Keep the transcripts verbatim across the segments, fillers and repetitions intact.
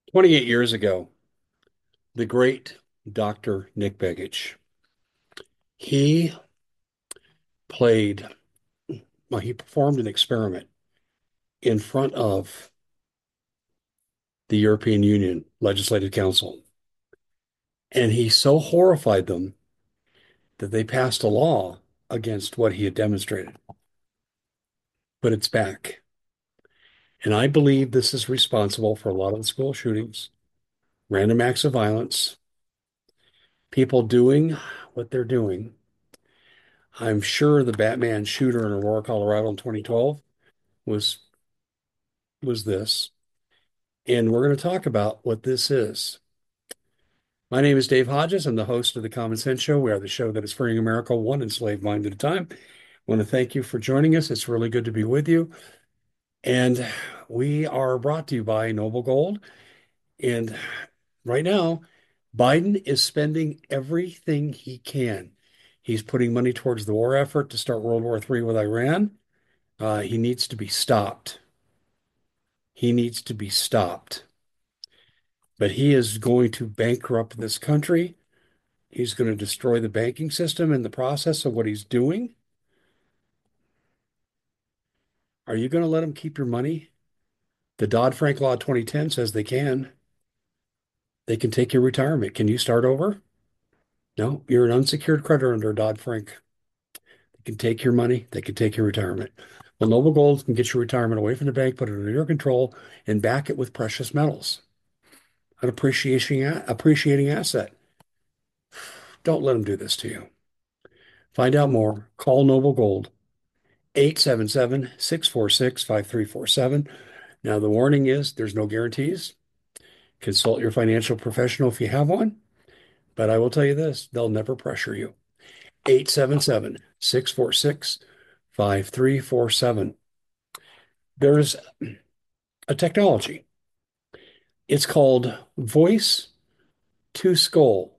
twenty-eight years ago, the great Doctor Nick Begich, he played, well, he performed an experiment in front of the European Union Legislative Council. And he so horrified them that they passed a law against what he had demonstrated. But it's back. And I believe this is responsible for a lot of the school shootings, random acts of violence, people doing what they're doing. I'm sure the Batman shooter in Aurora, Colorado in twenty twelve was was this. And we're going to talk about what this is. My name is Dave Hodges. I'm the host of the Common Sense Show. We are the show that is freeing America one enslaved mind at a time. I want to thank you for joining us. It's really good to be with you. And we are brought to you by Noble Gold. And right now, Biden is spending everything he can. He's putting money towards the war effort to start World War three with Iran. Uh, he needs to be stopped. He needs to be stopped. But he is going to bankrupt this country. He's going to destroy the banking system in the process of what he's doing. Are you going to let him keep your money? The Dodd-Frank Law twenty ten says they can. They can take your retirement. Can you start over? No, you're an unsecured creditor under Dodd-Frank. They can take your money. They can take your retirement. Well, Noble Gold can get your retirement away from the bank, put it under your control, and back it with precious metals, an appreciating appreciating asset. Don't let them do this to you. Find out more. Call Noble Gold, eight seven seven, six four six, five three four seven. Now, the warning is there's no guarantees. Consult your financial professional if you have one. But I will tell you this, they'll never pressure you. eight seven seven, six four six, five three four seven. There's a technology. It's called voice to skull.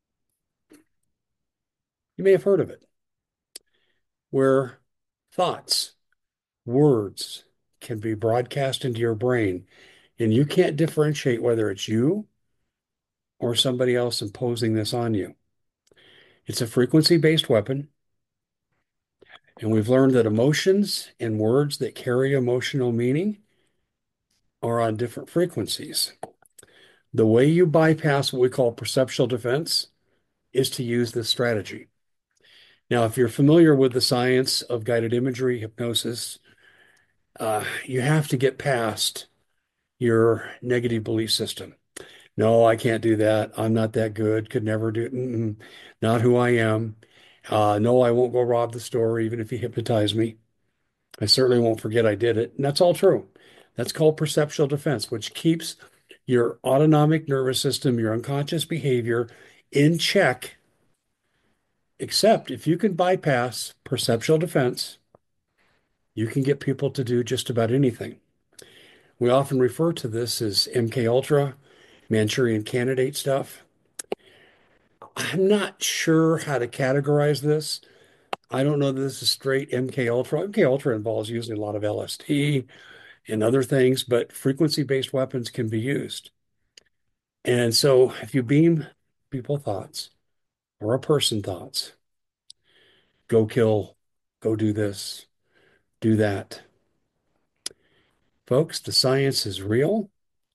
You may have heard of it, where thoughts, words can be broadcast into your brain, and you can't differentiate whether it's you or somebody else imposing this on you. It's a frequency-based weapon, and we've learned that emotions and words that carry emotional meaning are on different frequencies. The way you bypass what we call perceptual defense is to use this strategy. Now, if you're familiar with the science of guided imagery, hypnosis, uh, you have to get past your negative belief system. No, I can't do that. I'm not that good. Could never do it. Mm-mm. Not who I am. Uh, no, I won't go rob the store even if you hypnotize me. I certainly won't forget I did it. And that's all true. That's called perceptual defense, which keeps your autonomic nervous system, your unconscious behavior in check. Except if you can bypass perceptual defense, you can get people to do just about anything. We often refer to this as M K Ultra, Manchurian Candidate stuff. I'm not sure how to categorize this. I don't know that this is straight M K Ultra. M K Ultra involves using a lot of L S D and other things, but frequency-based weapons can be used. And so if you beam people thoughts or a person thoughts, go kill, go do this, do that. Folks, the science is real.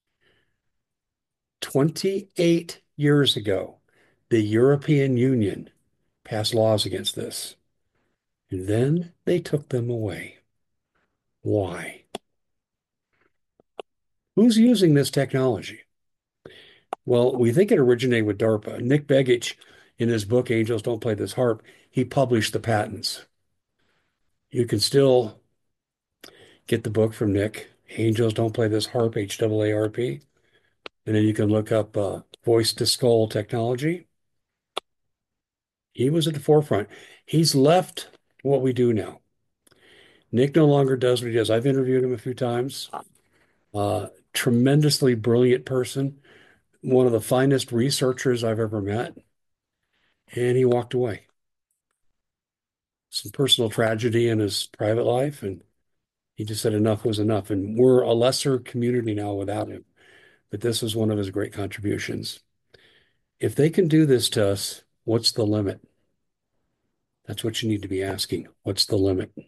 twenty-eight years ago, the European Union passed laws against this. And then they took them away. Why? Who's using this technology? Well, we think it originated with DARPA. Nick Begich, in his book, Angels Don't Play This Harp, he published the patents. You can still get the book from Nick, Angels Don't Play This Harp, H A A R P. And then you can look up uh, voice to skull technology. He was at the forefront. He's left what we do now. Nick no longer does what he does. I've interviewed him a few times. Uh, tremendously brilliant person, one of the finest researchers I've ever met. And he walked away. Some personal tragedy in his private life, and he just said enough was enough. And we're a lesser community now without him. but this was one of his great contributions. If they can do this to us, what's the limit? That's what you need to be asking. What's the limit?